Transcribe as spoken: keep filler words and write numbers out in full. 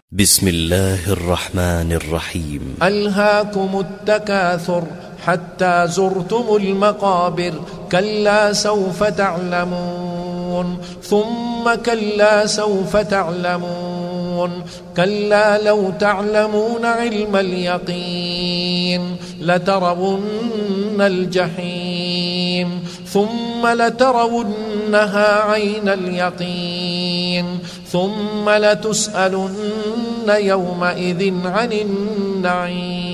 بسم الله الرحمن الرحيم. ألهاكم التكاثر حتى زرتم المقابر، كلا سوف تعلمون ثم كلا سوف تعلمون، كلا لو تعلمون علم اليقين لترون الجحيم ثم لترونها عين اليقين ثم لتسألن يومئذ عن النعيم.